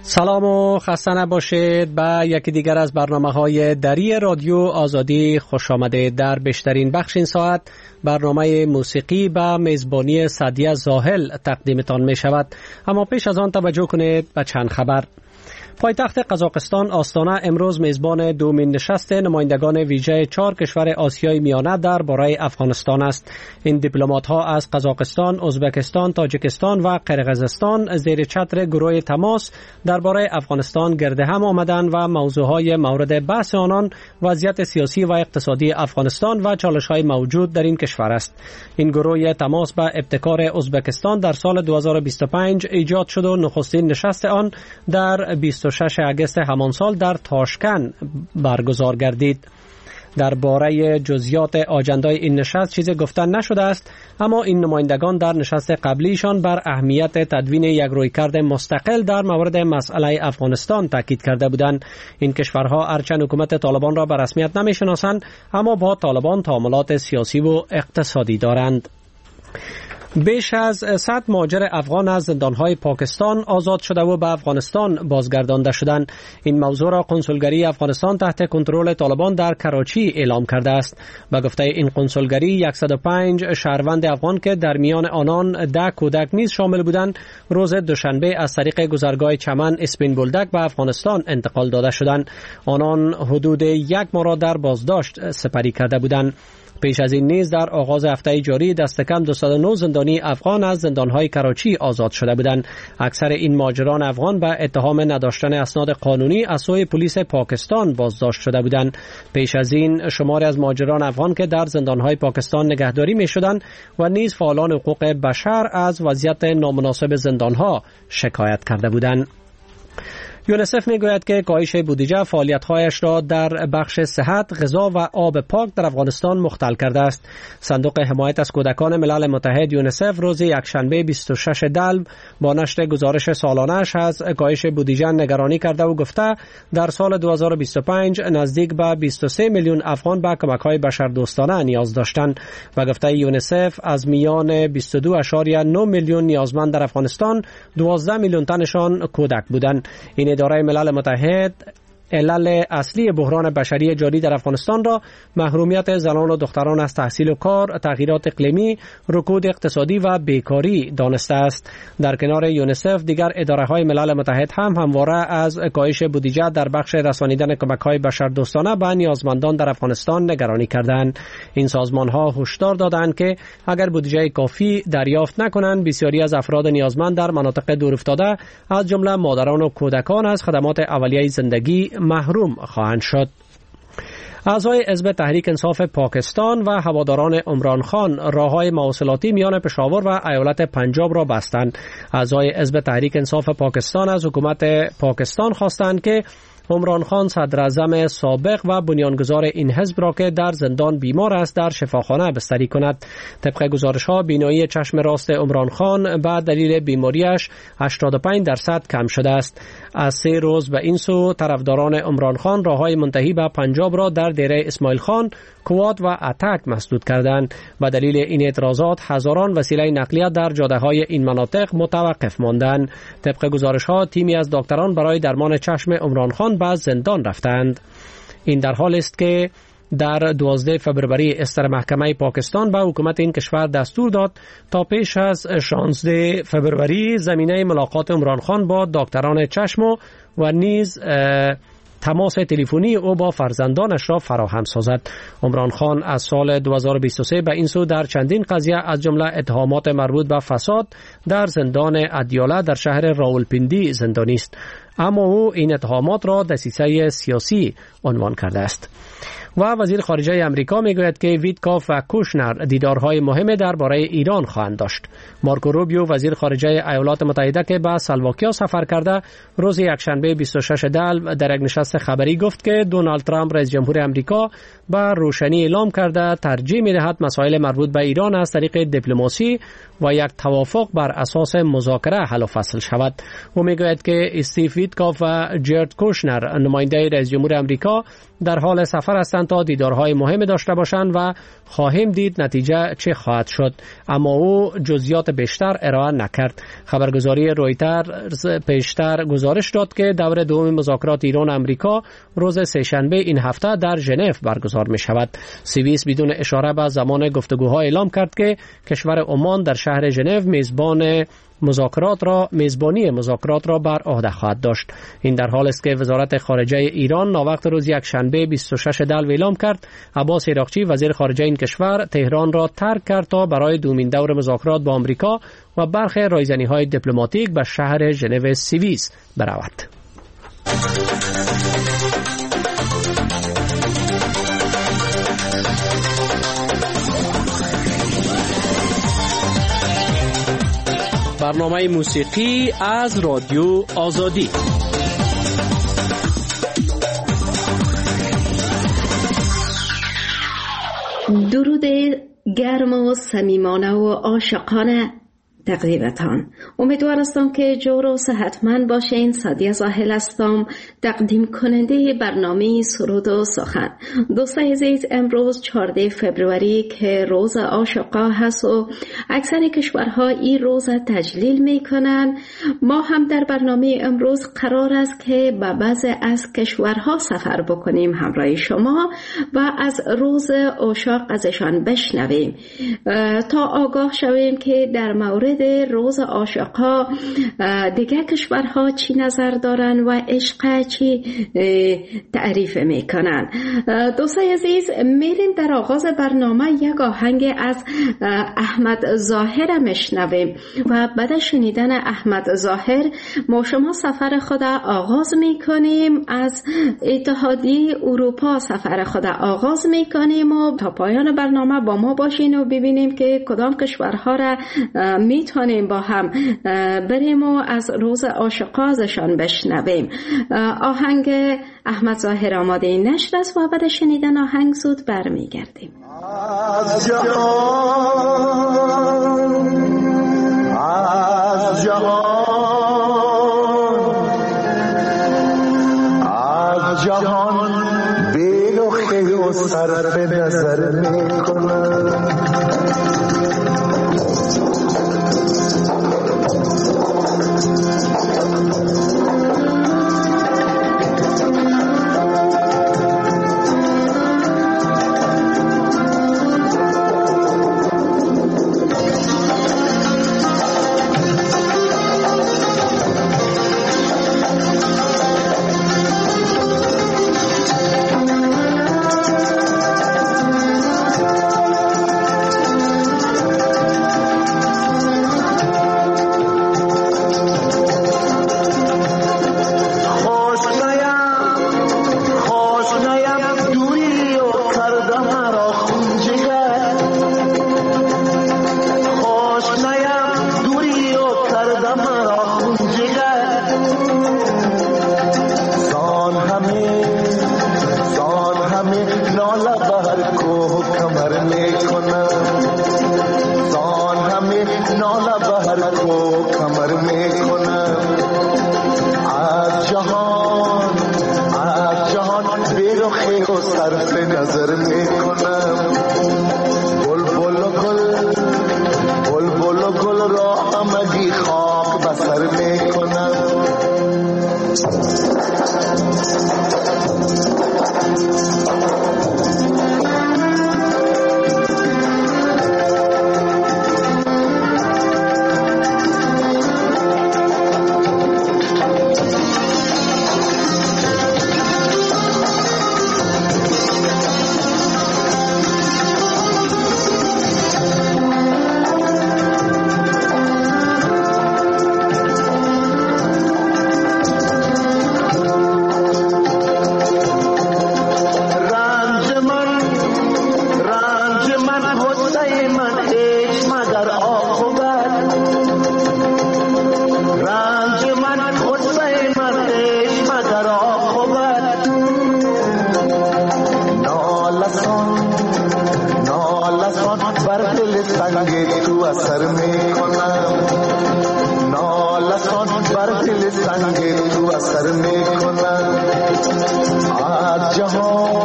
سلام و خسته نباشید به یکی دیگر از برنامه‌های دری رادیو آزادی خوش آمده. در بیشترین بخش این ساعت برنامه موسیقی به میزبانی سعدیه زاهل تقدیمتان می شود. اما پیش از آن توجه کنید به چند خبر. پایتخت قزاقستان آستانه امروز میزبان دومین نشست نمایندگان ویژه 4 کشور آسیای میانه درباره افغانستان است. این دیپلمات‌ها از قزاقستان، ازبکستان، تاجیکستان و قرقیزستان زیر چتر گروه تماس درباره افغانستان گرد هم آمدند و موضوعهای مورد بحث آنان وضعیت سیاسی و اقتصادی افغانستان و چالش‌های موجود در این کشور است. این گروه تماس به ابتکار ازبکستان در سال 2025 ایجاد شد و نخستین نشست آن در 26 اگست همان سال در تاشکند برگزار گردید. درباره جزئیات آجندای این نشست چیزی گفته نشده است، اما این نمایندگان در نشست قبلیشان بر اهمیت تدوین یک رویکرد مستقل در مورد مسئله افغانستان تاکید کرده بودند. این کشورها هرچند حکومت طالبان را به رسمیت نمی‌شناسند، اما با طالبان تعاملات سیاسی و اقتصادی دارند. بیش از 100 مهاجر افغان از زندانهای پاکستان آزاد شده و به افغانستان بازگردانده شدند. این موضوع را کنسولگری افغانستان تحت کنترل طالبان در کراچی اعلام کرده است. به گفته این کنسولگری 105 شهروند افغان که در میان آنان 10 کودک نیز شامل بودند، روز دوشنبه از طریق گذرگاه چمن اسپین بولدک به افغانستان انتقال داده شدند. آنان حدود 1 ماه را در بازداشت سپری کرده بودند. پیش از این نیز در آغاز هفته جاری دست کم 209 زندانی افغان از زندانهای کراچی آزاد شده بودند. اکثر این مهاجران افغان به اتهام نداشتن اسناد قانونی از سوی پلیس پاکستان بازداشت شده بودند. پیش از این شماری از مهاجران افغان که در زندانهای پاکستان نگهداری می‌شدند و نیز فعالان حقوق بشر از وضعیت نامناسب زندانها شکایت کرده بودند. یونسف میگوید که کاهش بودجه فعالیت‌هایش را در بخش صحت، غذا و آب پاک در افغانستان مختل کرده است. صندوق حمایت از کودکان ملل متحد یونسف روز یکشنبه 26 دلو با نشر گزارش سالانه‌اش از کاهش بودجه نگرانی کرده و گفته در سال 2025 نزدیک به 23 میلیون افغان به کمک‌های بشردوستانه نیاز داشتند و گفته یونسف از میان 22.9 میلیون نیازمند در افغانستان 12 میلیون تنشان کودک بودند. این اداره ملل متحد علل اصلی بحران بشری جاری در افغانستان را محرومیت زنان و دختران از تحصیل و کار، تغییرات اقلیمی، رکود اقتصادی و بیکاری دانسته است. در کنار یونسف دیگر اداره‌های ملل متحد هم همواره از کاهش بودجه در بخش رسانیدن کمک‌های بشردوستانه به نیازمندان در افغانستان نگرانی کردند. این سازمان‌ها هشدار دادند که اگر بودجه کافی دریافت نکنند، بسیاری از افراد نیازمند در مناطق دورافتاده از جمله مادران و کودکان از خدمات اولیه زندگی محروم خواهند شد. اعضای حزب تحریک انصاف پاکستان و هواداران عمران خان راه‌های مواصلاتی میان پشاور و ایالت پنجاب را بستند. اعضای حزب تحریک انصاف پاکستان از حکومت پاکستان خواستند که عمران خان صدراعظم سابق و بنیانگذار این حزب را که در زندان بیمار است در شفاخانه بستری کند. طبق گزارش‌ها بینایی چشم راست عمران خان به دلیل بیماریش 85% کم شده است. از 3 روز به این سو طرفداران عمران خان راه‌های منتهی به پنجاب را در دیره اسماعیل خان، کوات و اتک مسدود کردند. به دلیل این اعتراضات هزاران وسیله نقلیه در جاده‌های این مناطق متوقف ماندند. طبق گزارش‌ها تیمی از دکتران برای درمان چشم عمران خان به زندان رفتند. این در حال است که در 12 فبروری استر محکمه پاکستان به حکومت این کشور دستور داد تا پیش از 16 فبروری زمینه ملاقات عمران خان با دکتران چشم و نیز تماس تلفنی او با فرزندانش را فراهم سازد. عمران خان از سال 2023 به این سو در چندین قضیه از جمله اتهامات مربوط به فساد در زندان ادیاله در شهر راولپیندی زندانی است، اما او این اتهامات را دسیسه سیاسی عنوان کرده است. و وزیر خارجه امریکا میگوید که ویتکاف و کوشنر دیدارهای مهم درباره ایران خواهند داشت. مارکو روبیو وزیر خارجه ایالات متحده که به سلواکیا سفر کرده روز یکشنبه 26 دلو در یک نشست خبری گفت که دونالد ترامپ رئیس جمهور امریکا به روشنی اعلام کرده ترجیح می‌دهد مسائل مربوط به ایران از طریق دیپلماسی و یک توافق بر اساس مذاکره حل و فصل شود. او میگوید که استیو ویتکاف و جرد کوشنر نماینده رئیس جمهور امریکا در حال سفر هستند تا دیدارهای مهم داشته باشند و خواهیم دید نتیجه چه خواهد شد. اما او جزئیات بیشتر ارائه نکرد. خبرگزاری رویترز پیشتر گزارش داد که دور دوم مذاکرات ایران و امریکا روز سه‌شنبه این هفته در ژنو برگزار می شود. سوئیس بدون اشاره به زمان گفتگوها اعلام کرد که کشور عمان در شهر ژنو میزبانی مذاکرات را بر عهده خواهد داشت. این در حالی است که وزارت خارجه ایران ناوقت روز یک شنبه 26 دلو اعلام کرد عباس عراقچی وزیر خارجه این کشور تهران را ترک کرد تا برای دومین دور مذاکرات با آمریکا و برخی رایزنی‌های دیپلماتیک به شهر ژنو سوئیس برود. برنامه موسیقی از رادیو آزادی. درود گرم و صمیمانه و عاشقانه تقدیمتان. امیدوار هستم که جور و صحتمند باشین. سادیه زاهل هستم، تقدیم کننده برنامه سرود و سخن. دوستان عزیز، امروز 14 فبروری که روز عاشقا هست و اکثر کشورها این روز تجلیل میکنن، ما هم در برنامه امروز قرار است که به بعض از کشورها سفر بکنیم همراه شما و از روز عاشق ازشان بشنویم تا آگاه شویم که در مورد روز عاشقا دیگه کشورها چی نظر دارن و عشق چی تعریف میکنن. دوستان عزیز، میریم در آغاز برنامه یک آهنگ از احمد ظاهر میشنویم و بعد شنیدن احمد ظاهر ما شما سفر خود آغاز میکنیم. از اتحادیه اروپا سفر خود آغاز میکنیم و تا پایان برنامه با ما باشین و ببینیم که کدام کشورها را میتونیم با هم بریم و از روز عاشقا ازشان بشنویم. آهنگ احمد ظاهر آماده نشر است و بعد شنیدن آهنگ زود برمیگردیم. از جهان بی‌رخی و صرف نظر میکنم. سنگ تو اثر میکنن. از جهان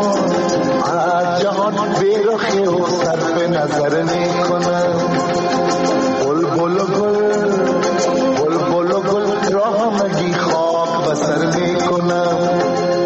جهان بیرخی و صرف نظر میکنم. بلبل و گل بلبل و گل راه مگی خواب بسر میکنم.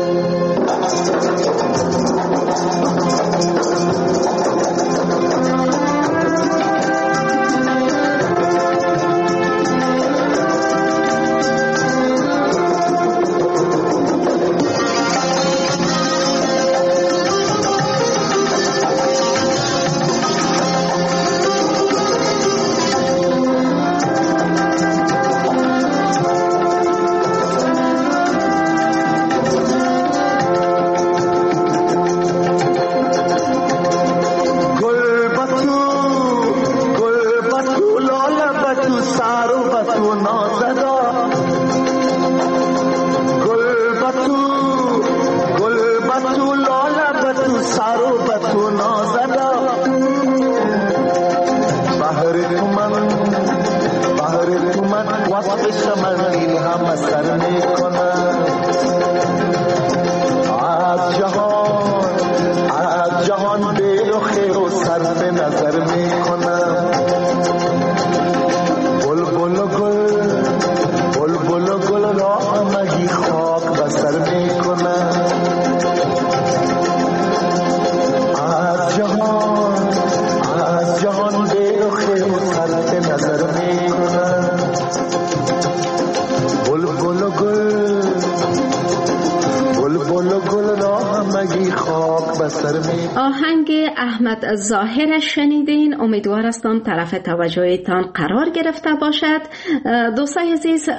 آهنگ احمد ظاهر شنیدین. امیدوار هستم طرف توجهتان قرار گرفته باشد. دوستای عزیز،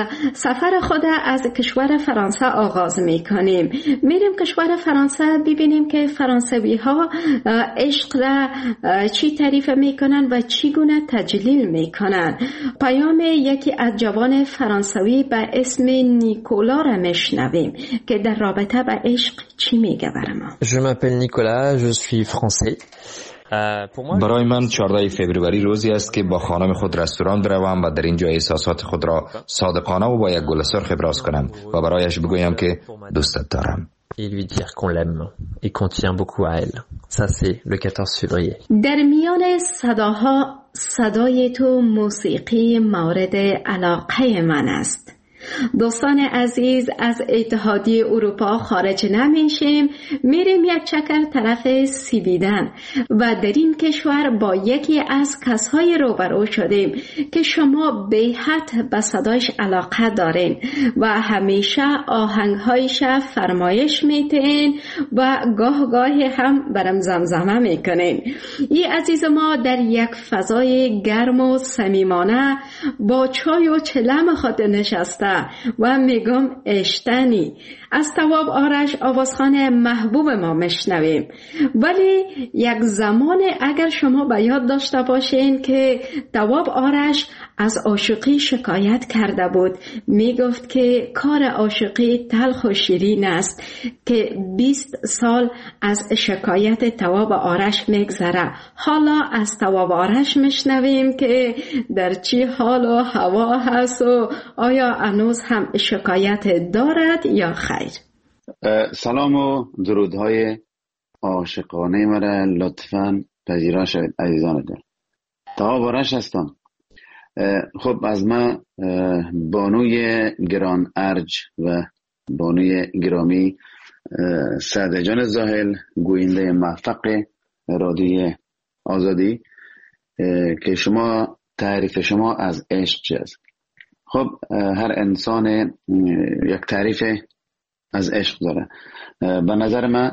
سفر خود از کشور فرانسه آغاز میکنیم. میریم کشور فرانسه ببینیم که فرانسوی ها عشق را چی تعریف میکنن و چی گونه تجلیل میکنن. پیام یکی از جوان فرانسوی به اسم نیکولا را میشنویم که در رابطه با عشق چی میگه برام. Je m'appelle Nicolas, je suis français. برای من 14 فوریه روزی است که با خانم خود رستوران بروم و در اینجا احساسات خود را صادقانه و با یک گل سرخ ابراز کنم و برایش بگویم که دوستت دارم. Et lui dire qu'on l'aime et qu'on tient beaucoup à elle. Ça c'est le 14 février. در میان صداها صدای تو موسیقی مورد علاقه من است. دوستان عزیز، از اتحادیه اروپا خارج نمیشیم، میریم یک چکر طرف سویدن و در این کشور با یکی از کسای روبرو شدیم که شما به حد به صدایش علاقه دارین و همیشه آهنگهایش فرمایش میتین و گاه گاهی هم برم زمزمه میکنین. این عزیز ما در یک فضای گرم و صمیمانه با چای و چلم خود نشسته و میگم اشتنی. از تواب آرش آوازخوان محبوب ما میشنویم. ولی یک زمان اگر شما به یاد داشته باشین که تواب آرش از عاشقی شکایت کرده بود، میگفت که کار عاشقی تلخ و شیرین است که 20 سال از شکایت تواب آرش میگذره. حالا از تواب آرش میشنویم که در چی حال و هوا هست و آیا هنوز هم شکایت دارد یا خیر. سلام و درودهای عاشقانه مرا لطفاً پذیرا شوید عزیزان دل. تواب آرش هستم. خب از من بانوی گران ارج و بانوی گرامی سعد جان زاهل، گوینده موفق رادیو آزادی، که شما تعریف شما از عشق چه است؟ خب هر انسان یک تعریف از عشق داره. به نظر من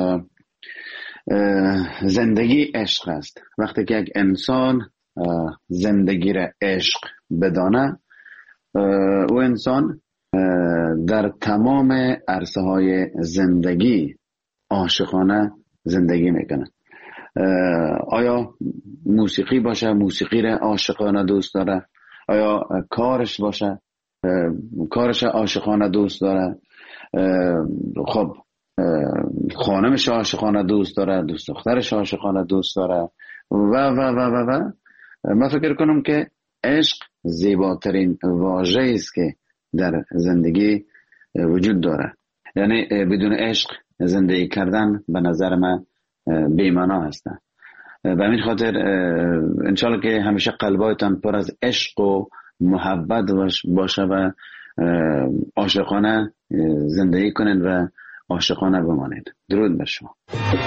زندگی عشق است. وقتی که یک انسان زندگی را عشق بدانه، او انسان در تمام عرصه های زندگی عاشقانه زندگی میکنه. آیا موسیقی باشه، موسیقی را عاشقانه دوست داره. آیا کارش باشه، کارش عاشقانه دوست داره. خب خانمش عاشقانه دوست داره، دوست دخترش عاشقانه دوست داره و و و و و. من فکر کنم که عشق زیباترین واژه است که در زندگی وجود داره. یعنی بدون عشق زندگی کردن به نظر من بی‌معنا هستند. به همین خاطر انشالله که همیشه قلبایتان پر از عشق و محبت باشه و عاشقانه زندگی کنید و عاشقانه بمانید. درود بر شما.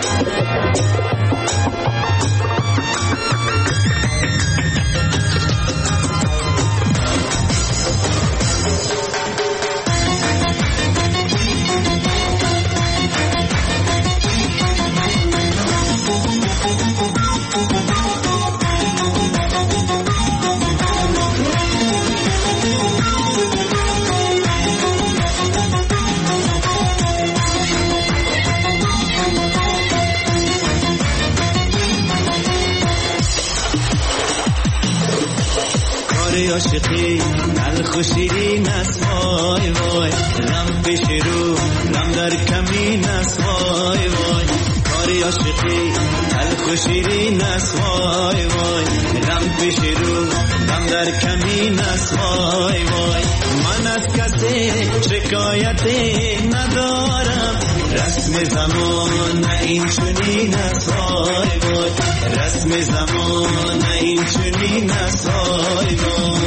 عاشقی تلخ و شیرین است وای وای، غم پیش رو غم در کمین است وای وای. کاری عاشقی تلخ و شیرین است وای وای، غم پیش رو غم در کمین است وای وای. من از کسی شکایتی ندارم، رسم زمان این چنین است وای وای، رسم زمان این چنین است وای وای.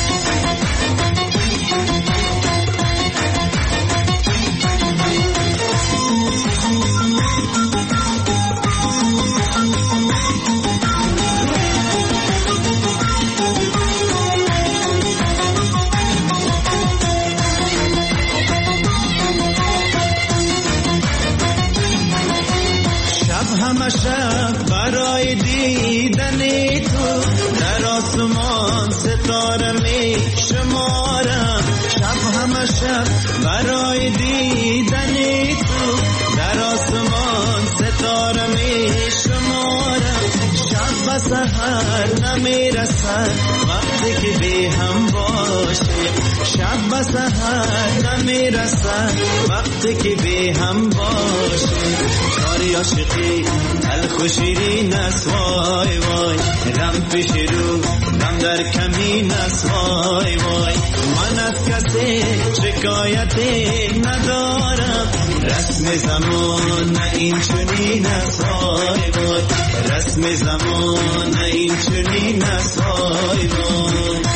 شب برای دیدن تو در آسمان ستاره می شمارم، شب همه شب برای دیدن تو در آسمان ستاره می شمارم. شب و سحر نمی رسد وقتی که بی هم باشه، شب و سحر نمی رسد وقتی که بی هم باشه. کاری عاشقی تلخ و شیرین است وای وای، غم پیش رو غم در کمین است وای وای. من از کسی شکایتی ندارم، رسم زمان این چنین است وای وای، رسم زمان این چنین است وای وای.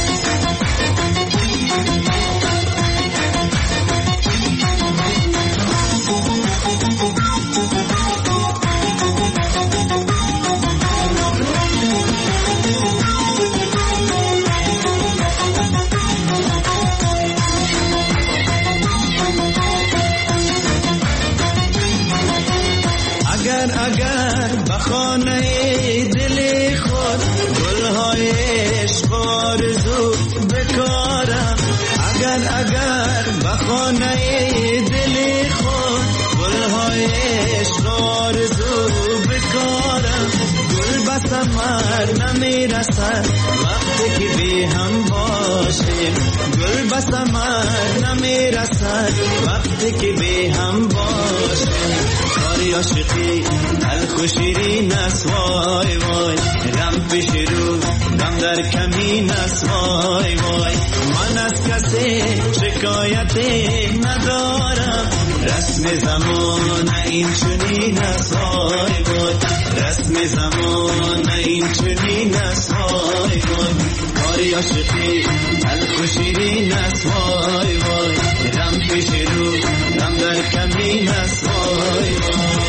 اگر بخانه دل خود گلهای عشق آرزو بکارم، اگر بخانه دل خود گلهای عشق آرزو بکارم. گل به ثمر نمیرسد وقتی که بی هم باشیم، گل به ثمر نمیرسد وقتی که بی هم باشیم. کاری عاشقی تلخ و شیرین است وای وای، غم پیش رو غم در کمین است وای وای. من از کسی شکایتی ندارم، رسم زمان این چنین است وای وای، رسم زمان این چنین است وای وای. کاری عاشقی تلخ و شیرین است وای وای، غم پیش رو غم در کمین است وای وای.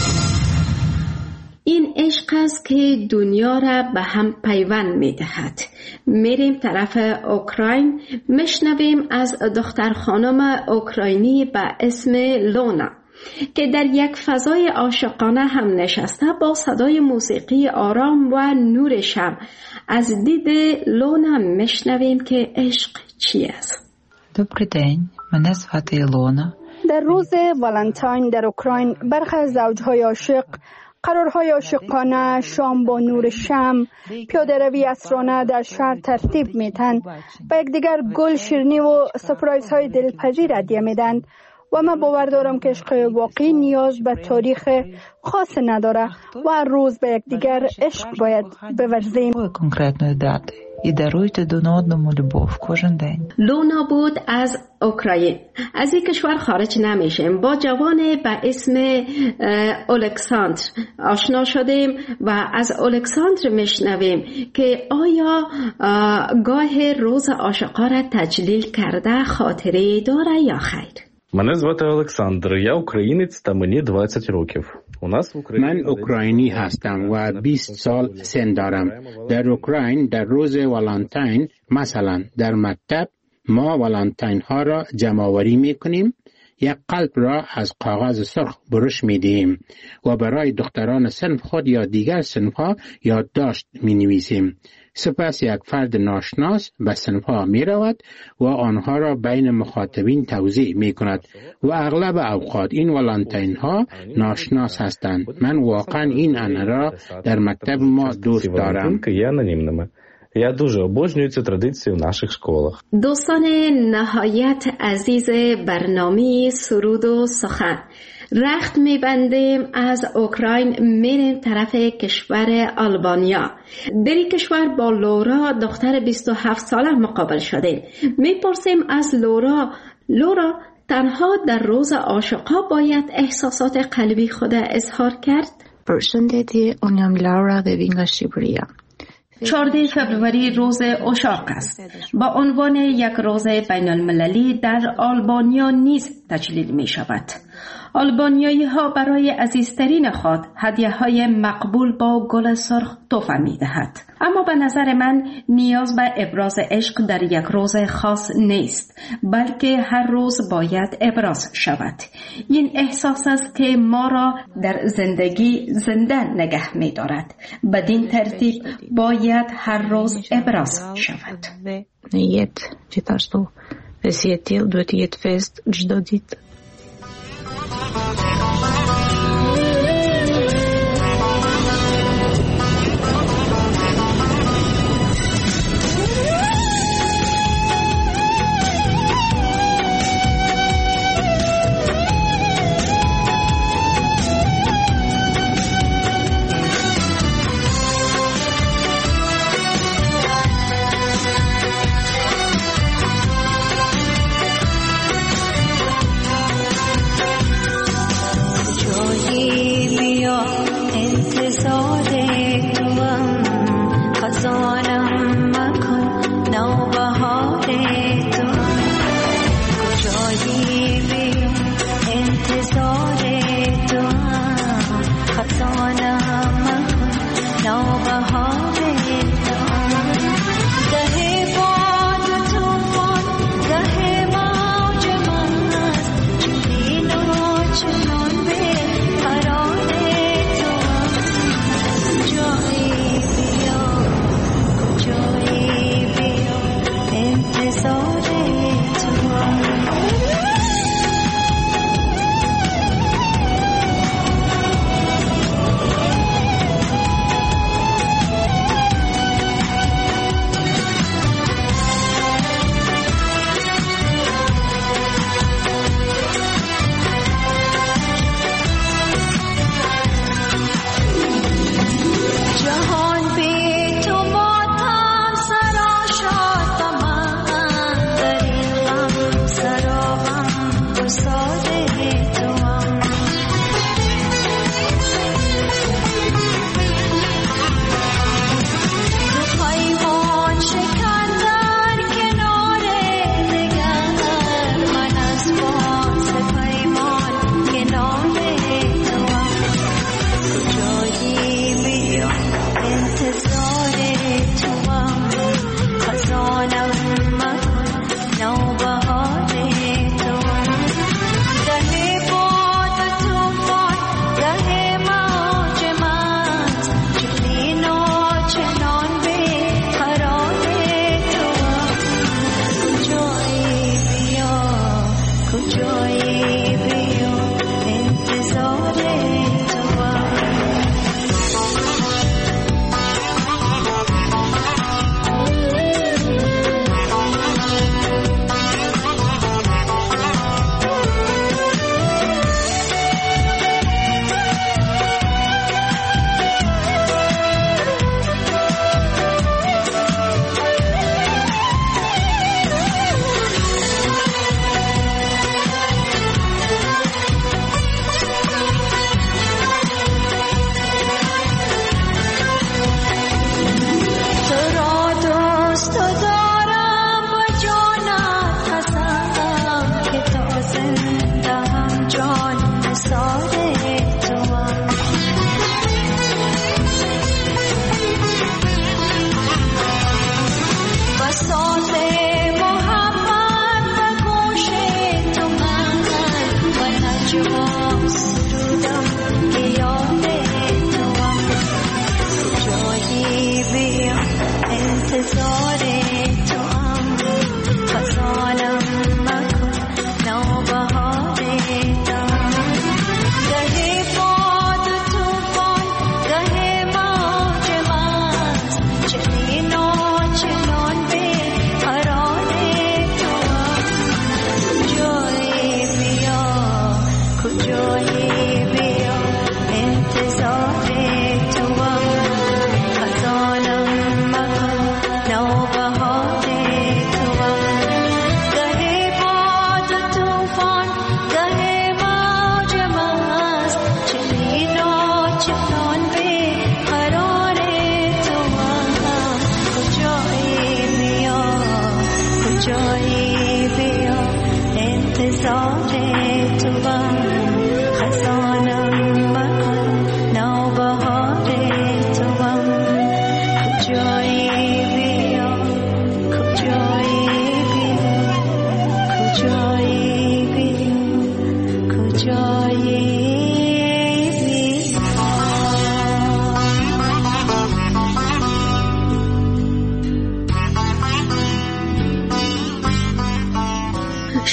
این عشق است که دنیا را به هم پیوند می دهد. میریم طرف اوکراین، میشنویم از دختر خانم اوکراینی به اسم لونا که در یک فضای عاشقانه هم نشسته با صدای موسیقی آرام و نور شب. از دید لونا میشنویم که عشق چی است. Добрий день, мене звати Ілона. در روز والنتاین در اوکراین برخی از زوجهای عاشق قرارهای عاشقانه، شام با نور شمع، پیاده روی عصرانه در شهر ترتیب میتن، به یکدیگر گل، شیرینی و سپرایزهای دلپذیر هدیه میدن و من باور دارم که عشق واقعی نیاز به تاریخ خاص نداره و هر روز به یکدیگر عشق باید بورزیم. І даруйте один одному любов кожен день. لونا بود از اوکراین. از این کشور خارج نمیشیم. با جوانی به اسم الکساندر آشنا شدیم و از الکساندر میشنویم که آیا گاه روز عاشقا را تجلیل کرده خاطره داره یا خیر؟ Мене звати Олександр, я українець та мені 20 років. من اوکراینی هستم و 20 سال سن دارم. در اوکراین در روز والنتین مثلا در مکتب ما والنتین ها را جمع آوری می کنیم. یک قلب را از کاغذ سرخ برش می دهیم و برای دختران صنف خود یا دیگر صنف ها یادداشت می نویسیم. سپس یک فرد ناشناس به صنف ها می رود و آنها را بین مخاطبین توزیع می کند و اغلب اوقات این والنتین ها ناشناس هستند. من واقعا این انه را در مکتب ما دوست دارم. Я дуже обожнюю цю традицію в наших школах. دوستان نهایت عزیز برنامه سرود و سخن، رخت میبندیم از اوکراین میریم طرف کشور آلبانیا. در این کشور با لورا دختر 27 ساله مقابل شدیم. میپرسیم از لورا تنها در روز عاشقا باید احساسات قلبی خود اظهار کرد؟ 14 فوریه روز عاشق است. با عنوان یک روز بین المللی در آلبانیا نیز تجلیل می شود. آلبانیایی ها برای عزیزترین خود هدیه های مقبول با گل سرخ تحفه می دهد. اما به نظر من نیاز به ابراز عشق در یک روز خاص نیست، بلکه هر روز باید ابراز شود. این احساس است که ما را در زندگی زنده نگه می دارد. بدین ترتیب باید هر روز ابراز شود.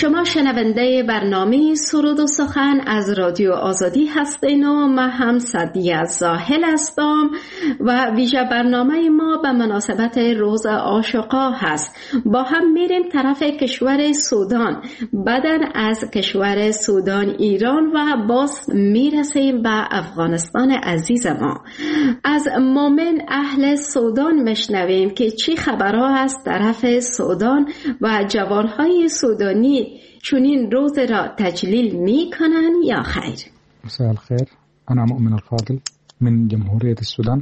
شما شنونده برنامه سرود و سخن از رادیو آزادی هستین و من هم سعدیه زاهل هستم و ویژه برنامه ما به مناسبت روز عاشقا هست. با هم میریم طرف کشور سودان، بعداً از کشور سودان ایران و باز میرسیم به افغانستان عزیز ما. از مومن اهل سودان مشنویم که چی خبرها است طرف سودان و جوانهای سودانی چونین روز را تجلیل می کنن یا خیر؟ مساء الخير، أنا مؤمن الفاضل من جمهورية السودان.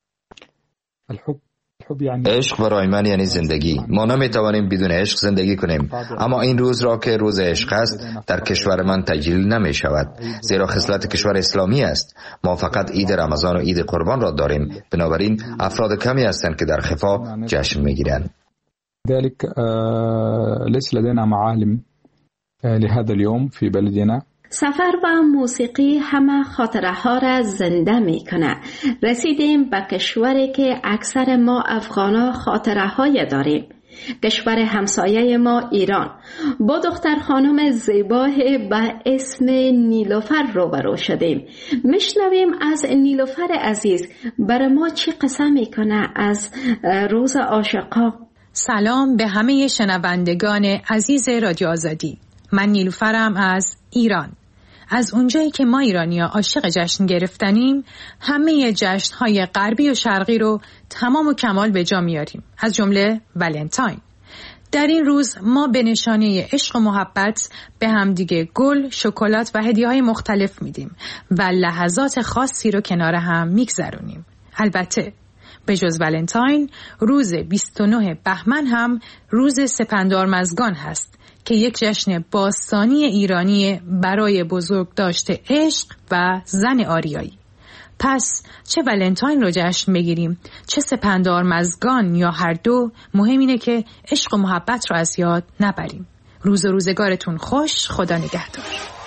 عشق برای من یعنی زندگی. ما نمیتوانیم بدون عشق زندگی کنیم، اما این روز را که روز عشق است در کشور من تجلیل نمی شود، زیرا خصلت کشور اسلامی است. ما فقط عید رمضان و عید قربان را داریم، بنابراین افراد کمی هستند که در خفا جشن میگیرند. ذلك ليس لدينا معالم لهذا اليوم في بلدنا. سفر و موسیقی همه خاطره ها را زنده می کنه. رسیدیم به کشوری که اکثر ما افغانا خاطره های داریم. کشور همسایه ما ایران. با دختر خانم زیباه به اسم نیلوفر روبرو شدیم. میشنویم از نیلوفر عزیز برای ما چی قصه میکنه از روز عاشقا. سلام به همه شنوندگان عزیز رادیو آزادی. من نیلوفرم از ایران. از اونجایی که ما ایرانی‌ها عاشق جشن گرفتنیم، همه جشن‌های غربی و شرقی رو تمام و کمال به جا میاریم، از جمله ولنتاین. در این روز ما به نشانه عشق و محبت به همدیگه گل، شکلات و هدیه‌های مختلف میدیم و لحظات خاصی رو کنار هم میگذرونیم. البته به جز ولنتاین، روز 29 بهمن هم روز سپندارمزگان هست که یک جشن باستانی ایرانی برای بزرگداشت عشق و زن آریایی. پس چه ولنتاین رو جشن بگیریم، چه سپندارمزگان یا هر دو، مهم اینه که عشق و محبت رو از یاد نبریم. روز و روزگارتون خوش، خدا نگهدار.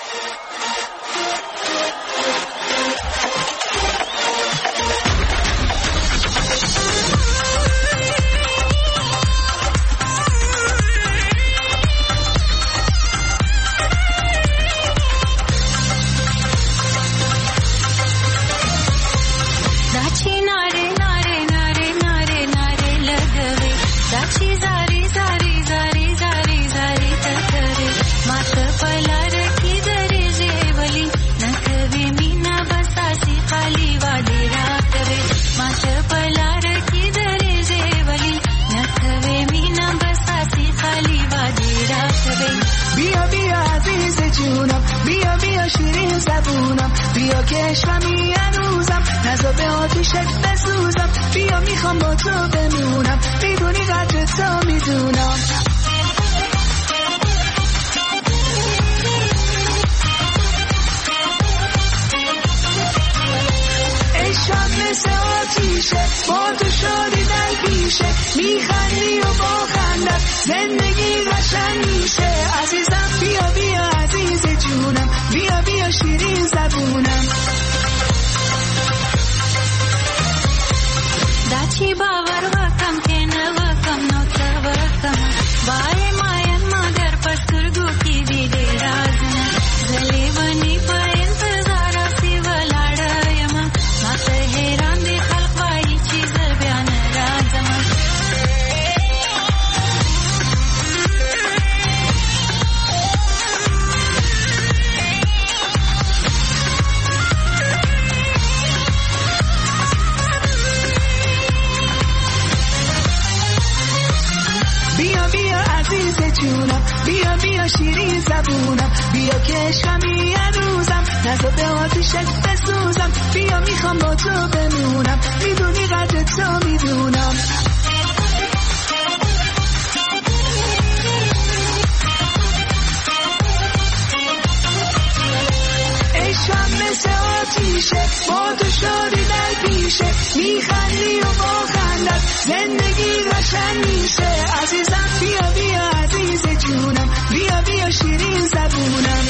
کشمی هنوزم نزا به آتیشت بسوزم، بیا میخوام با تو بمونم، میدونی قدر تو میدونم. عشقم مثل آتیشه، با تو شادی در پیشه، میخندی و با خندت زندگی قشنگ میشه. عزیزم بیا بیا عزیز جونم، بیا بیا شیرین زبونم. داچی باور وکم که نوکم نو توکم، بای ماین مگر پسترگو کی دیده رازنا، زلیبانی پا انتظار سی ولاړایم، ما ته حیران دی خلق وایي چیز بیان رازما. بیا بیا شیرین زبونم، بیا که عشقمی هنوزم نزا به آتیشت بسوزم، بیا میخوام با تو بمونم، میدونی قدر تو میدونم. عشقم مثل آتیشه، با تو شادی در پیشه، میخندی و با خندت زندگی قشنگ میشه. عزیزم بیا بیا عزیز جونم، بیا بیا شیرین زبونم.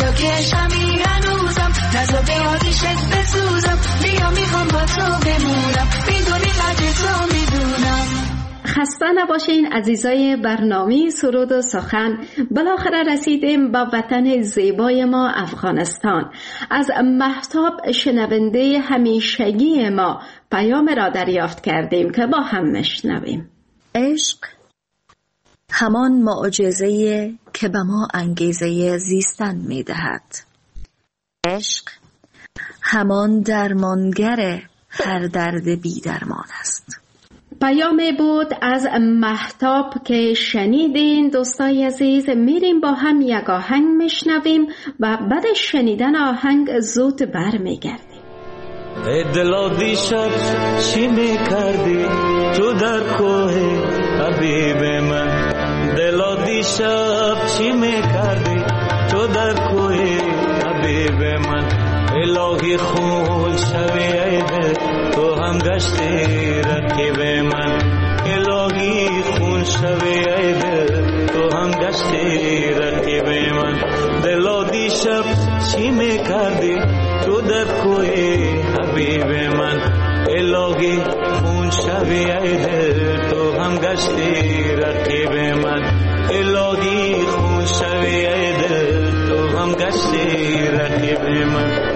بیا که شمی هنوزم نزا به آتیشت بسوزم بیا میخوام با تو بمونم میدونی قدر تو میدونم. خسته نباشین عزیزای برنامه سرود و سخن. بالاخره رسیدیم با وطن زیبای ما افغانستان. از مهتاب شنونده همیشگی ما پیام را دریافت کردیم که با هم مشنویم. عشق همان معجزه که به ما انگیزه زیستن میدهد. عشق همان درمانگر هر درد بی درمان است. پیامی بود از مهتاب که شنیدین. دوستای عزیز میریم با هم یک آهنگ میشنویم و بعد شنیدن آهنگ زود بر میگردیم. ای دلا دیشب چی میکردی تو در کوه حبیب من؟ دلا دیشب چی میکردی تو در کوه حبیب من؟ الهی خون شوی ایده تو هم گشتی رقیب من. الهی خون شوی ایده تو هم گشتی رقیب من. دلا دیشب چی میکردی تو در کوه حبیب من؟ الهی خون شوی ایده تو هم گشتی رقیب من. الهی خون شوی ایده تو هم گشتی رقیب من.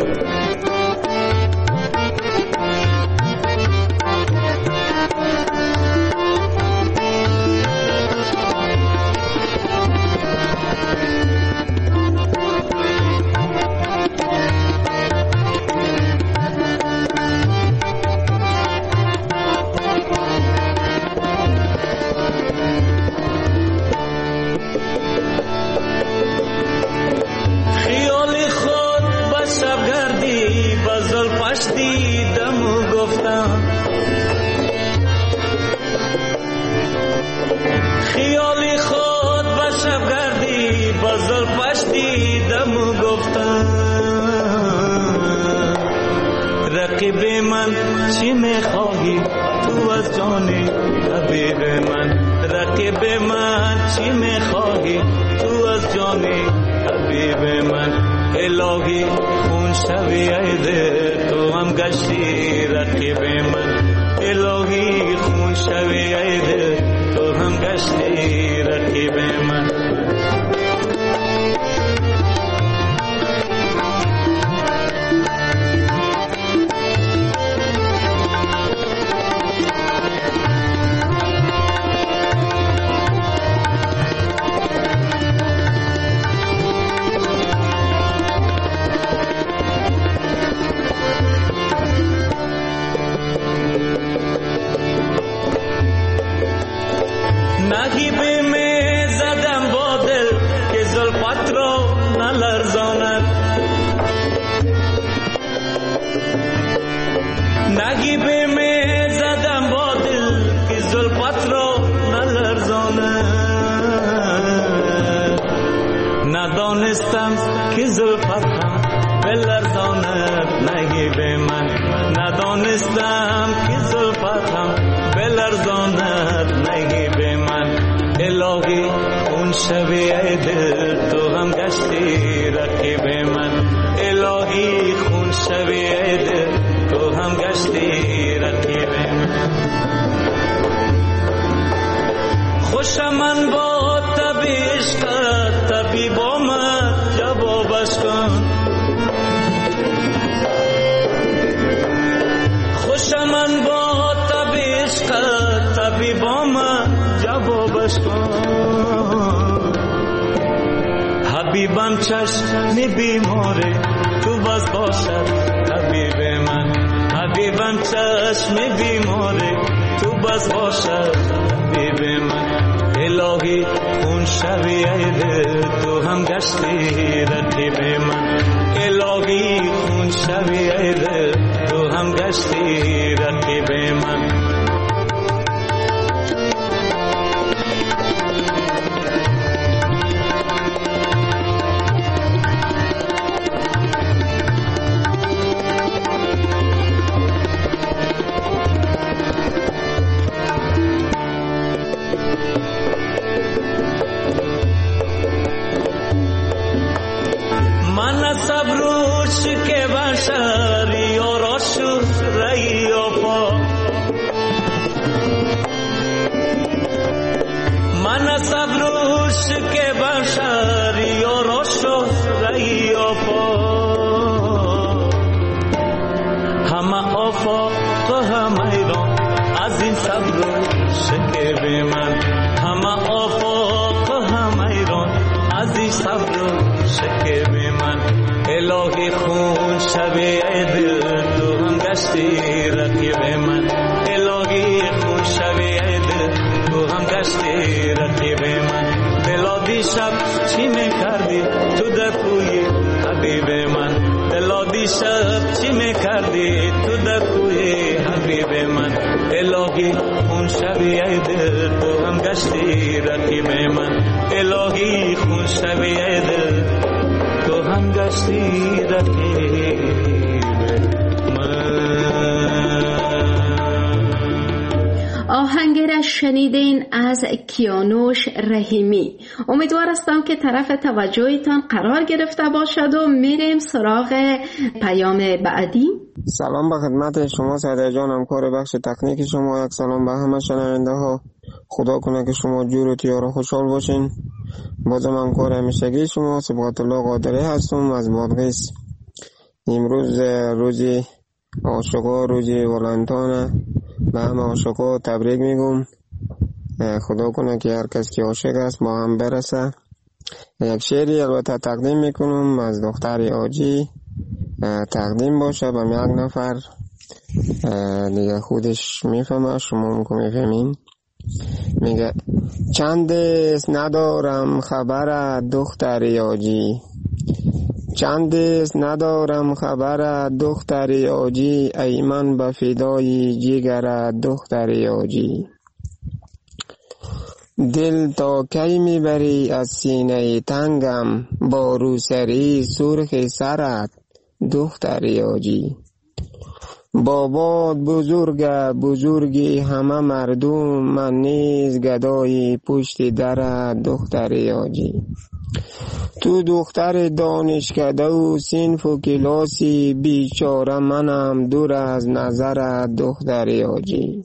رقیب من چی میخواهی تو از جان حبیب من؟ رقیب من چی میخواهی تو از جان حبیب من؟ الهی خون شوی ایده تو هم گشتی رقیب من. الهی خون شوی ایده تو هم گشتی رقیب من. نگیبه می زدم با دل که زلفت را نلرزاند. نگیبه می زدم با دل که زلفت را نلرزاند. ندانستم که زلفت هم بلرزاند نگیبه من. ندانستم که زلفت هم بلرزاند نگیبه من. الهی اون شبیه دل تو هم گشتی رقیب من. الهی خون شبیه دل تو هم گشتی رقیب من. خوشم من با تبیش کرد طبیب آمد جوابش کن. خوشم من با تبیش کرد طبیب آمد جوابش کن. حبیبم چشم بیماره تو باز باشد حبیب من. حبیبم چشم بیماره تو باز باشد حبیب من. الهی اون شبیه دل تو هم گشتی رقیب من. الهی اون شبیه دل تو هم گشتی رقیب من. صبروش که بشری و راشو رئی و پا من صبروش که بشری و راشو رئی و پا همه آفاق تو هم ایران از این صبروش که به من همه آفاق تو هم ایران از این صبروش که به من الهی خون شبیه دل تو هم گشتی رقیب من الهی خون شبیه دل تو هم گشتی رقیب من دلا دیشب چی میکردی تو در کوی حبیب من دلا دیشب چی میکردی تو در کوی حبیب من الهی خون شبیه دل تو هم گشتی رقیب من الهی خون شبیه دل تو هم گشتی رقیب من. آهنگ را شنیدین از کیانوش رحیمی. امیدوار هستم که طرف توجهتان قرار گرفته باشد و میریم سراغ پیام بعدی. سلام به خدمت شما سعید جان، همکار بخش تکنیک شما. یک سلام به همه شنونده ها. خدا کنه که شما جور و تیار و خوشحال باشین. بازم همکار همیشگی شما صبغت الله قادری هستم از بادغیس. امروز روزی عاشقا، روزی ولنتانه. به همه عاشقا تبریک میگم. خدا کنه که هر کس که عاشق است با هم برسه. یک شعری البته تقدیم میکنم از دختر آجی، تقدیم باشه به یک نفر دیگه خودش میفهمه، شما هم که میفهمین. میگه چند است ندارم خبر دختر آجی، چند است ندارم خبر دختر آجی، ای من به فدای جگر دختر آجی. دل تا کی میبری از سینه تنگم، با روسری سرخ سرت دختر آجی. بابات بزرگی همه مردم، من نیز گدای پشت در دختر آجی. تو دختر دانشکده و صنف و کلاسی، بیچاره منم دور از نظر دختر آجی.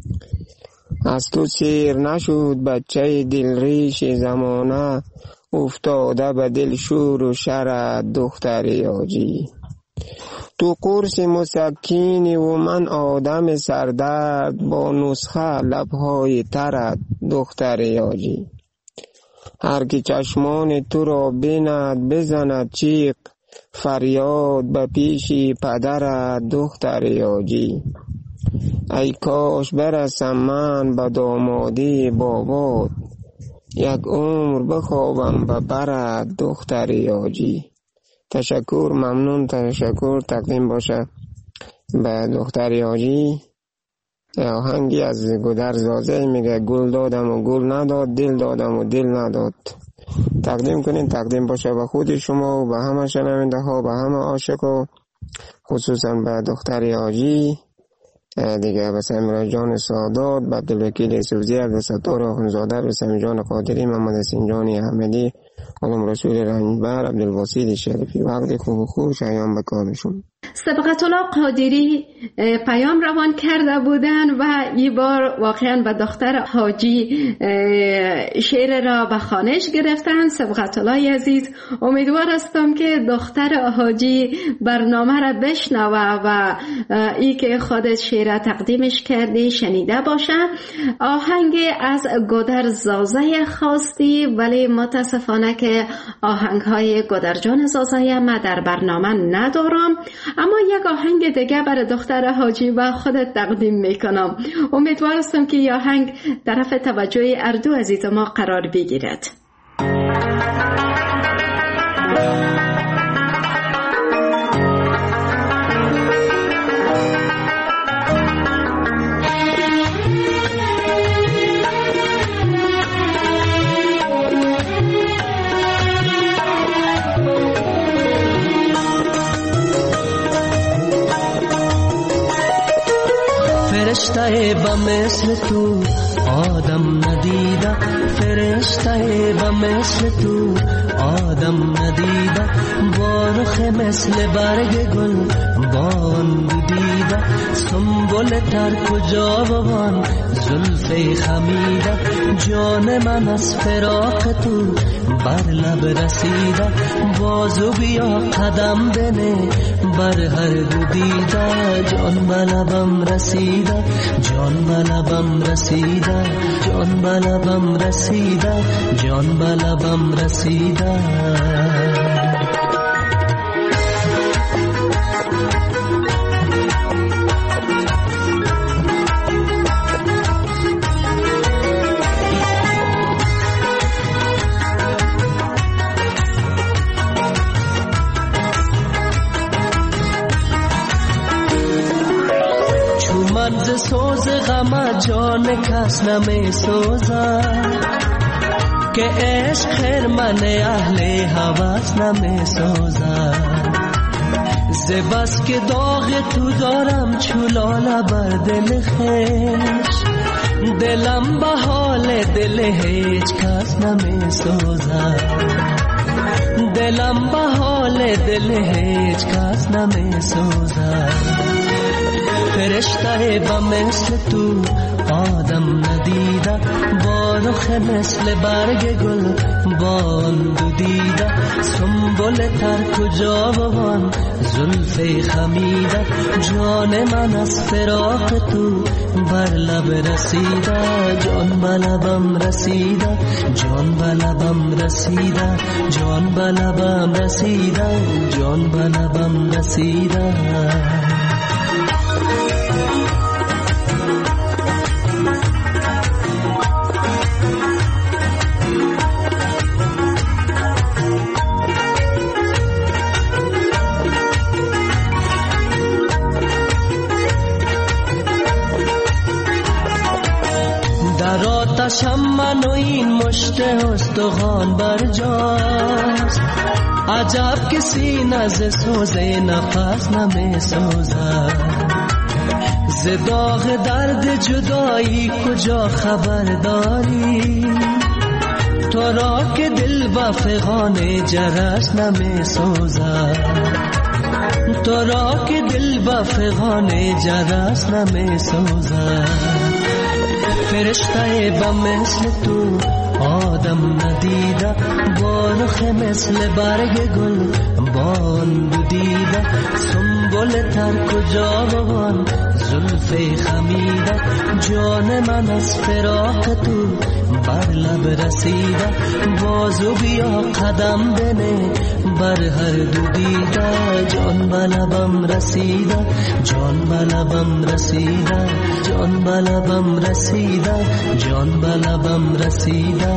از تو سیر نشد بچه دل ریش زمانه، افتاده به دل شور و شر دختر آجی. تو قرص مسکینی و من آدم سردرد، با نسخه لبهای ترت دختر آجی. هر کی چشمان تو را بیند بزند چیق، فریاد به پیش پدر دختر آجی. ای کاش برسم من به دامادی بابات، یک عمر بخوابم به بر دختر آجی. تشکر، ممنون، تشکر. تقدیم باشه به دختر آجی. آهنگی از گودر زازه میگه گل دادم و گل نداد، دل دادم و دل نداد. تقدیم کنین، تقدیم باشه به خود شما و به همه شنونده ها، به همه عاشقا، خصوصا به دختر آجی دیگه، به سمیرا جان سادات، به عبدالوکیل سوزی، عبدالستار آخونزاده، به سمی جان قادری، محمد سینجانی احمدی، علم رسول رنجبر، عبدالواسیل شریفی. وقت خوب شایان به کارشون. سبقت الله قادری پیام روان کرده بودن و این بار واقعا به دختر حاجی شعر را به خوانش گرفتن. سبقت الله عزیز، امیدوار هستم که دختر حاجی برنامه را بشنوه و ای که خودت شعر تقدیمش کردی شنیده باشه. آهنگ از گودر زازه خواستی، ولی متاسفانه که آهنگ های گودر جان زازه ما در برنامه ندارم، اما یک آهنگ دیگه برای دختر حاجی و خودت تقدیم میکنم. امیدوار هستم که این آهنگ طرف توجه اردو عزیز ما قرار بگیرد. فرشته به مثل تو آدم ندیده فرشته به مثل تو آدم ندیده بارخ مثل برگ گل بان دیده سنبل تر کجا بوان زلف خمیده جان من از فراق تو بر لب رسیده بازو بیا قدم بنه بر هر دو دیده جان به لبم رسیده جان به لبم رسیده جان به لبم رسیده جان به لبم رسیده ز سوز غم جان کس نمی سوزد که عشق خرمن اهل هوس نمی سوزد ز بس که داغ تو دارم چولاله بر دل خویش دلم به حال دل هیچ کس نمی سوزد دلم به حال دل هیچ کس نمی سوزد فرشته با مثل تو آدم ندیده بارخ مثل برگ گل بان دیده سنبل تر کجا بوان زلف خمیده جان من از فراق تو بر لب رسیده جان به لبم رسیده جان به لبم رسیده جان به لبم رسیده جان به لبم رسیده در آتشم من و این مشت استخوان برجاست عجب که سینه ز سوز نفس نمی سوزد ز داغ درد جدایی کجا خبر داری تو را که دل و فغان جرس نمی سوزد تو را که دل و فغان جرس نمی سوزد فرشته با مثل تو آدم ندیده بارخ مثل برگ گل بان دیده سنبل تر کجا بوان زلف خمیده جان من از فراق تو بر لب رسیده بازو بیا قدم بنه بر هر دو دیده جان به لبم رسیده جان به لبم رسیده جان به لبم رسیده جان به لبم رسیده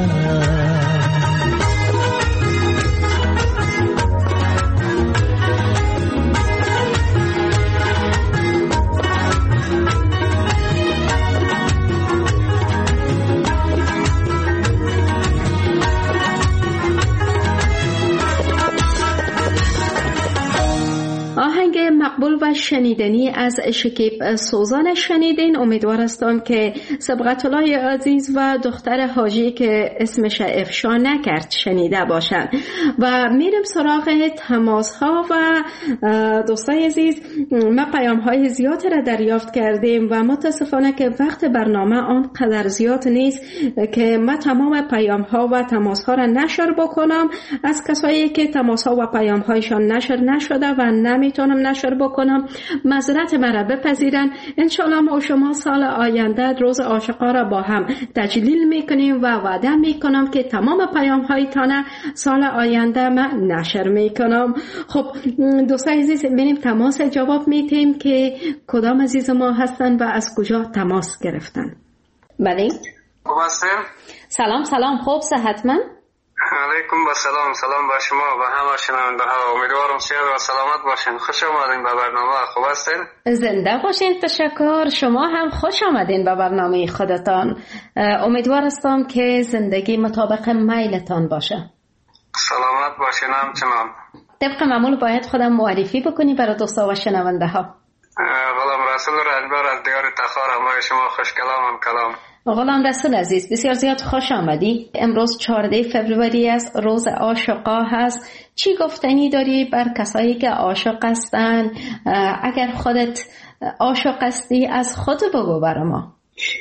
مقبول و شنیدنی از شکیب سوزان شنیدین. امیدوار هستم که سبقت الله عزیز و دختر حاجی که اسمش افشا نکرد شنیده باشند و میرم سراغ تماس ها و دوستای عزیز. ما پیام های زیاد را دریافت کردیم و متاسفانه که وقت برنامه آنقدر زیاد نیست که ما تمام پیام ها و تماس ها را نشر بکنم. از کسایی که تماس ها و پیام هایشان نشر نشده و نمیتونم نشر بکنم معذرت مرا بپذیرن. انشالله ما شما سال آینده روز عاشقا را با هم تجلیل میکنیم و وعده میکنم که تمام پیام هایتان سال آینده ما نشر میکنم. خب دوستای عزیز بریم تماس جواب میتیم که کدام عزیز ما هستن و از کجا تماس گرفتن. بله خوب هستین؟ سلام خوب صحتمند؟ علیکم و سلام با شما و همه شنونده ها. امیدوارم صحت و سلامت باشین. خوش آمدین به برنامه. خوب هستین؟ زنده باشین. تشکر. شما هم خوش آمدین به برنامه خودتان. امیدوار هستم که زندگی مطابق میلتان باشه. سلامت باشین همچنان. طبق معمول باید خودم معرفی بکنی برای دوستا و شنونده ها. غلام رسول رنجبر از دیار تخار. همه شما خوش کلام. غلام رسول عزیز، بسیار زیاد خوش آمدی. امروز 14 فوریه است، روز عاشقا هست. چی گفتنی داری بر کسایی که عاشق هستن؟ اگر خودت عاشق هستی از خود بگو برای ما.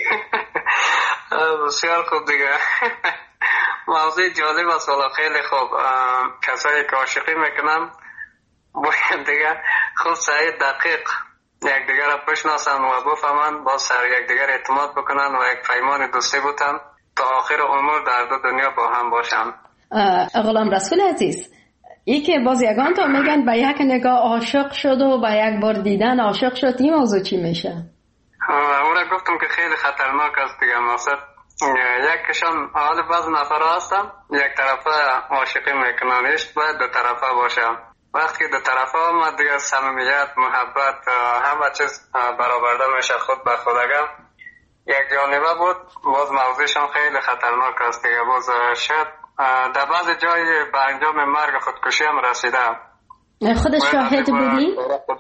بسیار خوب دیگه. موضوع جالب است، والا خیلی خوب. کسایی که عاشقی میکنن باید دیگه خود سعی دقیق یکدیگر را بشناسن و بفهمن، با سر یکدیگر اعتماد بکنن و یک پیمان دوستی بودن تا آخر عمر در دو دنیا با هم باشن. غلام رسول عزیز، ای که باز یگان تا میگن به یک نگاه عاشق شد و به یک بار دیدن عاشق شد، این موضوع چی میشه؟ اون را گفتم که خیلی خطرناک است دیگه. مقصد یکشان حال بعض نفر هستن یک طرفه عاشقی میکنن، عشق باید دو طرفه باشه. وقتی که دو طرفه آمد دیگه صمیمیت، محبت، همه چیز برآورده میشه خود به خودگم. یک جانبه بود، باز موضوعشان خیلی خطرناک است دیگه. باز شاید در بعض جای به انجام مرگ خودکشی هم رسیده. خودت شاهد بودی؟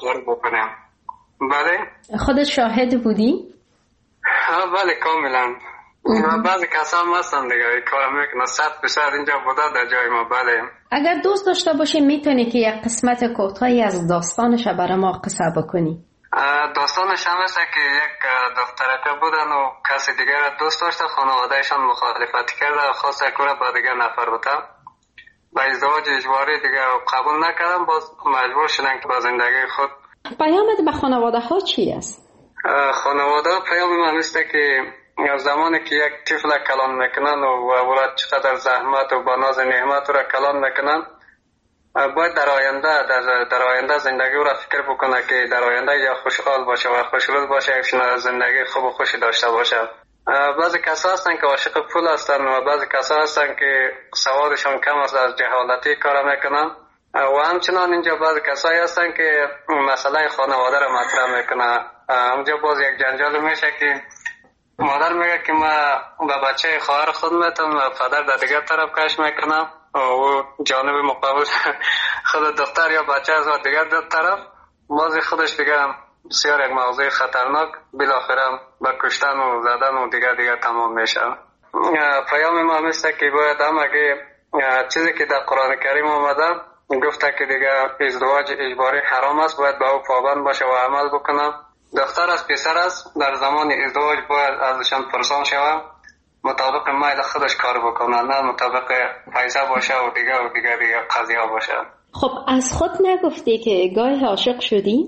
بله؟ خودت شاهد بودی؟ بله کاملا. بعضی کسا هم هستن دیگه این کار میکنه 100% اینجا بوده در جای ما. بله. اگر دوست داشته باشی میتونی که یک قسمت کوتاهی از داستانش برای ما قصه بکنی؟ داستانش هم هست که یک دخترکه بودن و کسی دیگر را دوست داشته، خانوادهشان مخالفت کرده، خواسته که را با دیگر نفر بودن، با ازدواج اجباری دیگه قبول نکردن، باز مجبور شدن که با زندگی خود. پیامت به خانواده ها چی است؟ خانواده پیام من است که زمانی که یک طفل کلان میکنن و ولد چقدر زحمت و با ناز نعمت را کلان میکنن، باید در آینده زندگی را فکر بکنه که در آینده یا خوشحال باشه و خوشرو باشه، یک زندگی خوب و خوشی داشته باشه. بعضی کسا هستن که عاشق پول هستن و بعضی کسا هستن که سوادشان کم است، از جهالتی کار میکنن و همچنان اینجا بعضی کسایی هستن که مسئله خانواده را مطرح میکنه. اونجا باز یک جنجال میشه که مادر میگه که ما به بچه خواهر خود میتونم و پدر در دیگر طرف کش میکنم و جانب مقابل خود دختر یا بچه از دیگر در طرف، بازی خودش دیگه بسیار یک موضوع خطرناک، بالاخره به کشتن و زدن و دیگر تمام میشه. پیام ما هسته که باید هم اگه چیزی که در قرآن کریم آمده گفته که دیگه ازدواج اجباری حرام است، باید به او پابند باشه و عمل بکنه. دختر از پسر است در زمان ازدواج باید ازشان پرسان شود، مطابق میل خودش کار بکنه، نه مطابق پیسه باشه و دیگر قضیه باشه. خب از خود نگفتی که گاهی عاشق شدی؟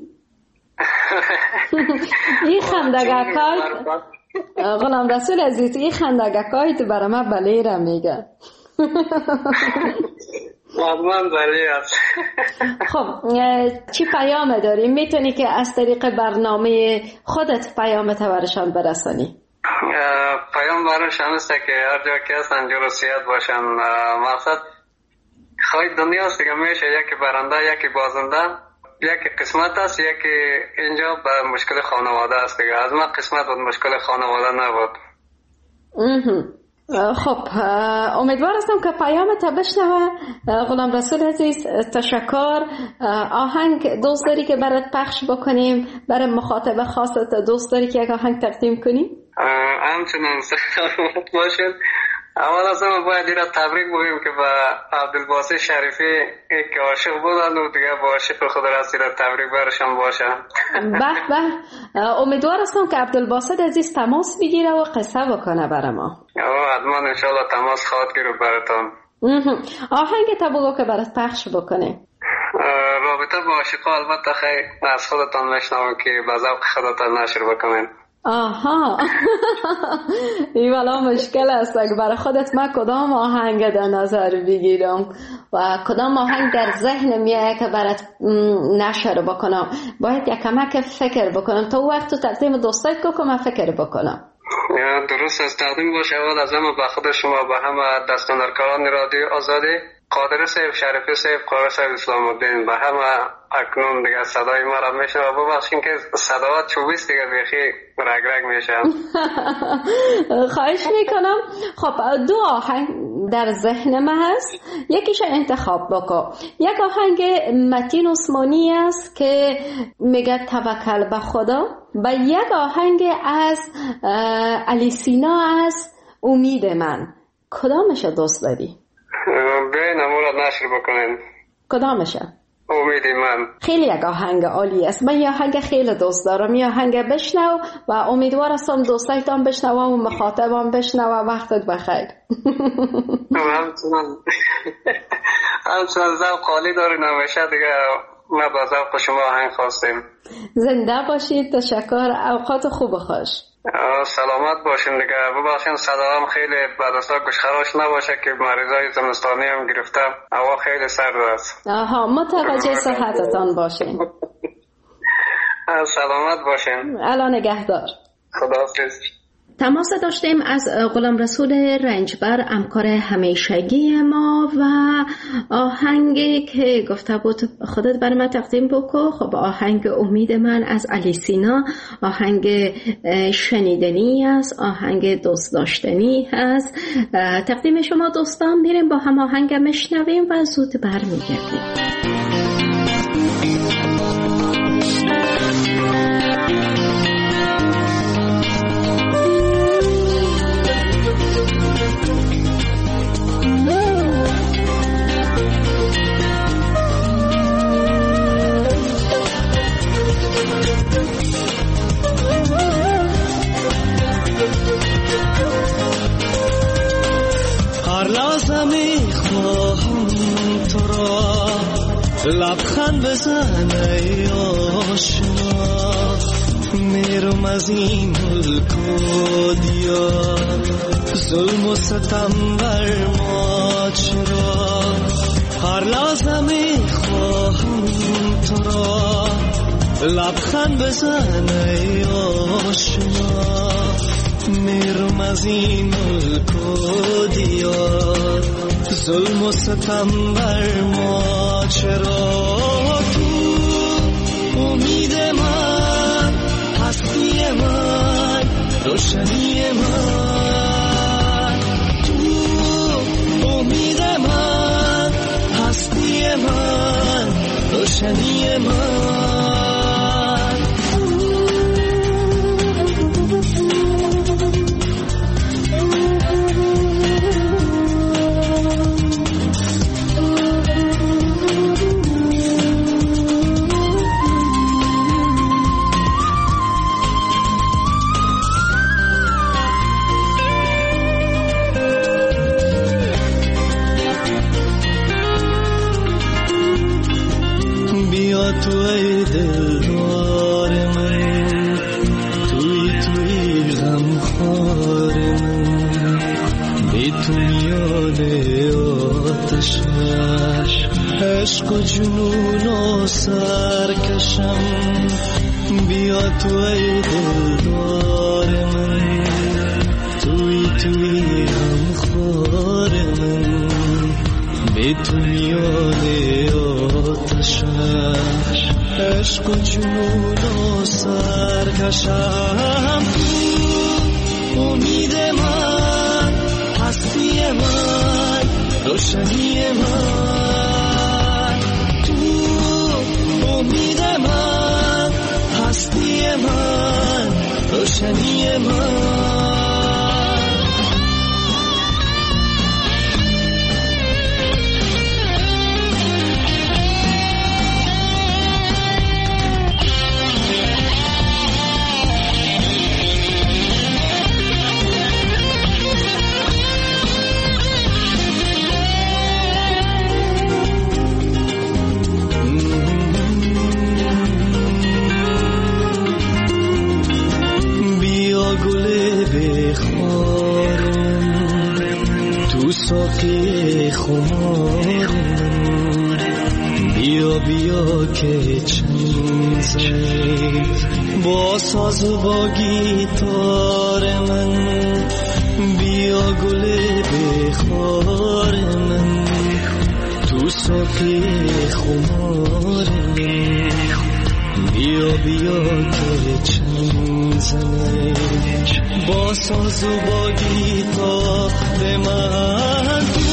این خندگکایت غلام رسول عزیز، این خندگکایت برای من بله را میگه. من بله است. خب چی پیام داری؟ میتونی که از طریق برنامه خودت پیامت برشان برسانی؟ پیام برشان است که هر جا که هستن جور و سیاد باشن. مقصد خواهی دنیا است دیگه، میشه یکی برنده یکی بازنده، یکی قسمت است یکی اینجا به مشکل خانواده است دیگه. از من قسمت بود، مشکل خانواده نبود. خب امیدوار هستم که پیامت بشنوه. غلام رسول عزیز تشکر. آهنگ دوست داری که برات پخش بکنیم؟ برای مخاطب خاصت دوست داری که یک آهنگ تقدیم کنیم؟ همچنان سلامت باشید. اول از همه باید این را تبریک بگیم که به عبدالباسط شریفی که عاشق بودن و دیگه با عاشق خود راستی را تبریک برشان باشه. به امیدوار هستم که عبدالباسط عزیز تماس بگیره و قصه بکنه برای ما. حتما انشاءالله تماس خواهد گیرد براتون. آهنگ تا بگو که برات پخش بکنه. رابطه با عاشقا البته خیلی از خودتان میشنوم که به ذوق خودتان نشر بکنین. آها این والا مشکل است. برای خودت من کدام آهنگ در نظر بگیرم و کدام آهنگ در ذهن میاد که برات نشر بکنم؟ باید یک کمک فکر بکنم. تا وقت تو تقدیم دوستای که من فکر بکنم. درست است. تقدیم باشه اول از همه به خود شما، به همه دستاندرکاران رادیو آزادی، قادر صاحب، شریفی صاحب، قادر صاحب اسلام الدین، به همه اکنون دیگه صدای ما را میشنوه. ببخشین که صداوات چوبیست دیگه بیخی رگ میشه. خواهش میکنم. خب دو آهنگ در ذهن من هست، یکیش انتخاب بکن. یک آهنگ متین عثمانی است که میگه توکل به خدا و یک آهنگ از علی سینا است امید من. کدامش دوست داری؟ بیاین امورا نشر بکنین. کدامش؟ امید من. خیلی یک آهنگ عالی است. من یه آهنگ خیلی دوست دارم. یه آهنگ بشنو و امیدوار هستم دوستایتان بشنوم و مخاطبان بشنوم. وقتت بخیر. همچنان ذوق خالی داری نمیشه دیگه. ما با ذوق شما آهنگ خواستیم. زنده باشید. تشکر. اوقات خوب خوش. سلامت باشین دیگه. ببخشید صدام خیلی بدستا گوشخراش نباشه که مریضای زمستانی هم گرفتم. هوا خیلی سرد است. متوجه صحتتان باشین. سلامت باشین. الان نگهدار. خداحافظ. تماس داشتیم از غلام رسول رنجبر، همکار همیشگی ما، و آهنگی که گفته بود خودت بر من تقدیم بکن. خب آهنگ امید من از علی سینا آهنگ شنیدنی است، آهنگ دوست داشتنی هست. تقدیم شما دوستان. میریم با هم آهنگ میشنویم و زود برمیگردیم. لبخند بزن ای آشنا، میرم از این ملک و دیار، ظلم و ستم بر ما چرا؟ هر لحظه میخواهم تو را، لبخند بزن ای آشنا، میرم از این ملک و دیار، ظلم و ستم بر ما چرا؟ تو امید من، هستی من، روشنی من، تو امید من، هستی من، روشنی من. تو ای دلدار من، توی غمخوار من، بی تو میان آتش عشق و جنون و سرکشم. بیا تو ای دلدار من، توی غمخوار من، بی تو میان آتش عشق و جنون و سرکشم. تو امید من، هستی من، روشنی من، تو امید من، هستی من، روشنی من. ساقی خمار من، بیا بیا که چند زد با ساز و با گیتار من، بیا گل بخار من، تو ساقی خمار من، بیا بیا که چند زد با ساز و با گیتار من.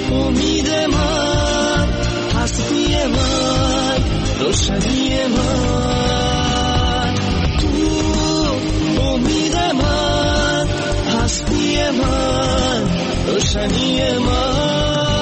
امید من، هستی من، روشنی من. تو امید من، هستی من، روشنی من.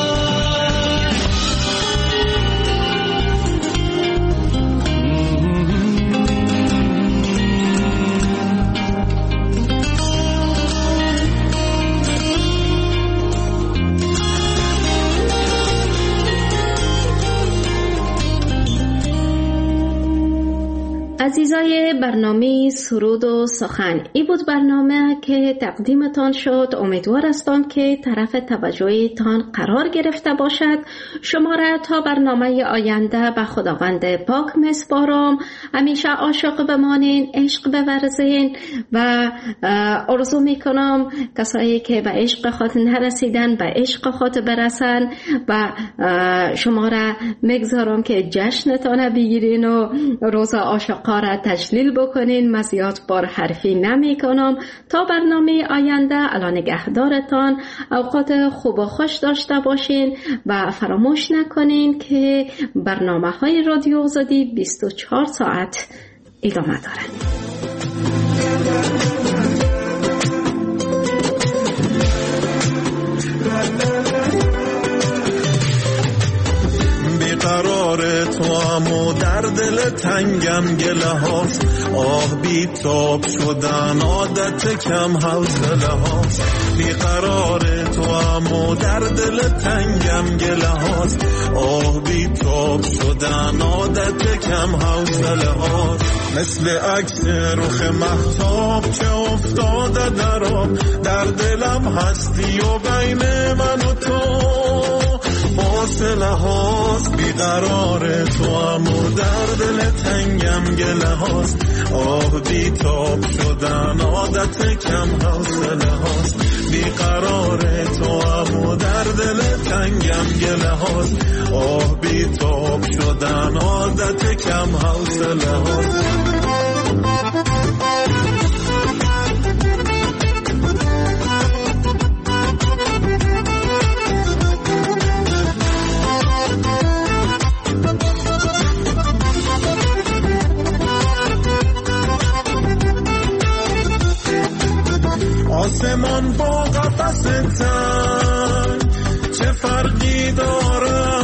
عزیزای برنامه سرود و سخن، این بود برنامه که تقدیمتان شد. امیدوار هستم که طرف توجهتان قرار گرفته باشد. شما را تا برنامه آینده به خداوند پاک میسپارم. همیشه عاشق بمانین، عشق بورزین و آرزو میکنم کسایی که به عشق خود نرسیدن به عشق خود برسن و شما را میگذارم که جشنتان بگیرین و روز عاشقا را تجلیل بکنین. من زیاد بار حرفی نمی کنم. تا برنامه آینده الان نگهدارتان، اوقات خوب و خوش داشته باشین و فراموش نکنین که برنامه های رادیو آزادی 24 ساعت ادامه دارند. قرار تو امو در دل تنگم گله هاست، آه بی تاب شدن عادت کم حوصله هاست. بی قرار تو امو در دل تنگم گله هاست، آه بی تاب شدن عادت کم حوصله هاست. مثل عکس رخ مهتاب که افتاده در آب، در دلم هستی و بین من و تو فاصله هاست. بیقرار تو امو در دل تنگم گله هاست، آه بی تاب شدن عادت کم حوصله هاست. بیقرار تو امو در دل تنگم گله هاست، آه بی تاب شدن عادت کم حوصله هاست. آسمان با قفس تنگ چه فرقی داره؟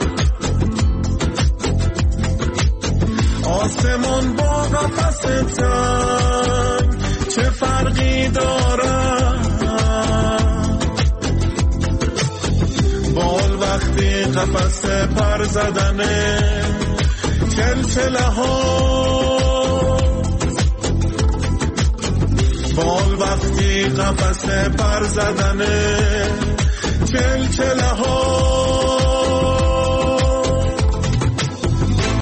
آسمان با قفس تنگ چه فرقی داره؟ بال وقتی قفس پر زدنه چلچله ها، بال وقتی قفس پر زدنه چلچله ها.